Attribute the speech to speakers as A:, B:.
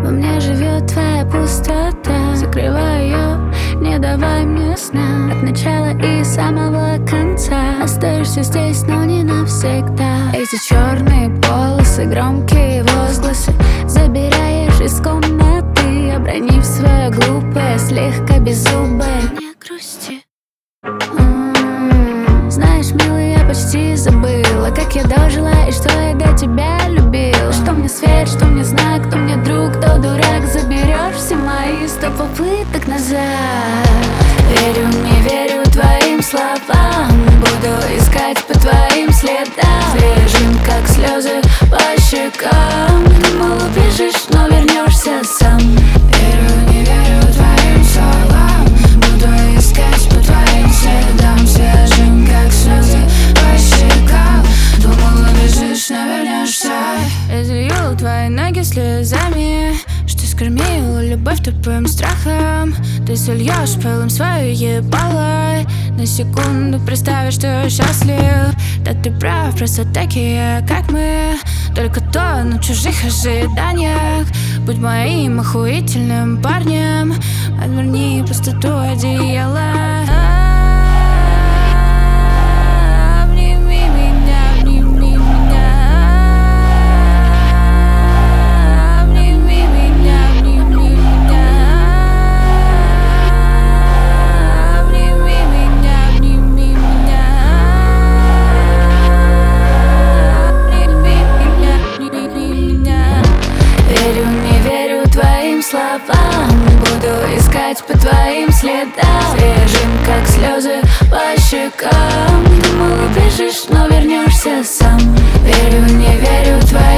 A: Во мне живет твоя пустота. Закрывай ее, не давай мне сна. От начала и самого конца. Остаешься здесь, но не навсегда. Эти черные полосы, громкие возгласы забираешь из комнаты, обронив свое глупое, слегка беззубое. Не грусти. Знаешь, милый, я почти забыла, как я дожила и что я до тебя любила. Что мне свет, что мне знак, кто мне друг, кто дурак. Заберешь все мои 100 попыток назад. Верю, не верю твоим словам. Буду искать по твоим следам, свежим, как слезы по щекам. Думал, убежишь, но вернешься сам. Верю, не верю твоим словам. Буду искать по твоим следам, свежим, как слезы по щекам. Думал, убежишь, но вернешься. Я залью твои ноги слезами, что скормила любовь тупым страхом. Ты сольешь пылом свою ебало. На секунду представишь, что я счастлив. Да ты прав, просто такие, как мы. Только то на чужих ожиданиях. Будь моим охуительным парнем. Отверни пустоту одеяла. Буду искать по твоим следам, свежим, как слезы по щекам. Думал, убежишь, но вернешься сам. Верю, не верю твоим